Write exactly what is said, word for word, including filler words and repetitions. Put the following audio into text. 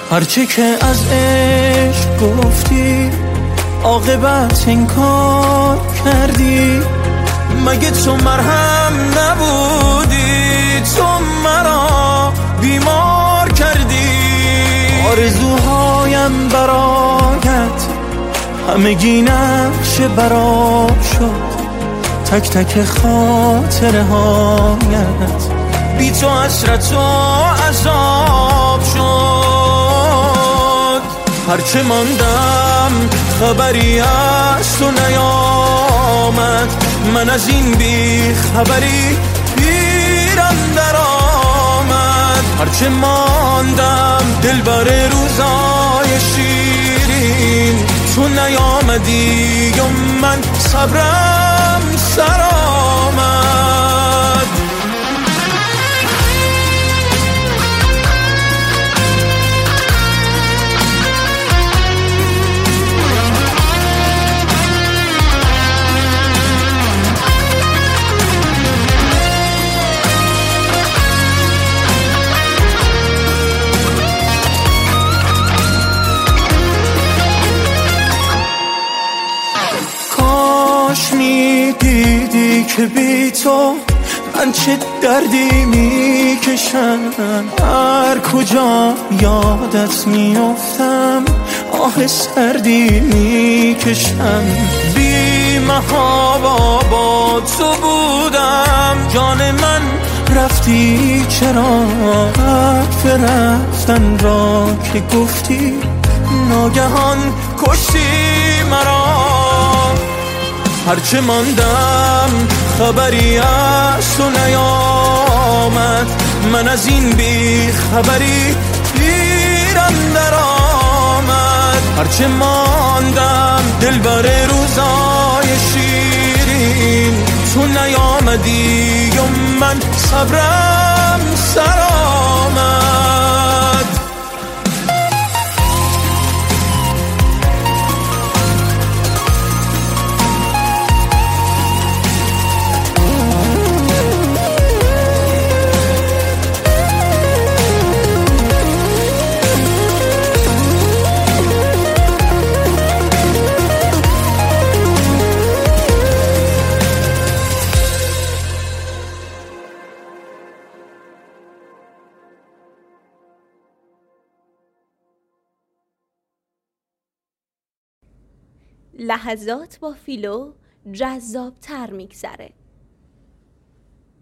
هرچه که از عشق گفتی عاقبت انکار کردی. مگه تو مرهم نبودی؟ تو مرا بیمار کردی. آرزوهایم برایت همگی نقش براب شد. تک تک خاطره هایت بی تو حسرت و عذاب شد. هرچه ماندم خبری از تو نیامد. من از این بی خبری پیرم در آمد. هرچه ماندم دلبر روزای شیرین. تو نیامدی و من صبرم سر آمد. کاش میدیدی که بی تو من چه دردی میکشم. هر کجا یادت میافتم آه سردی میکشم. بی محابا با تو بودم جان من رفتی چرا؟ حرف رفتن را که گفتی ناگهان کشتی مرا. هرچه ماندم خبری از تو نیامد. من از این بی خبری پیرم در آمد. هرچه ماندم دلبر روزای شیرین. تو نیامدی و من صبرم سر آمد. لحظات با فیلو جذاب تر میگذره.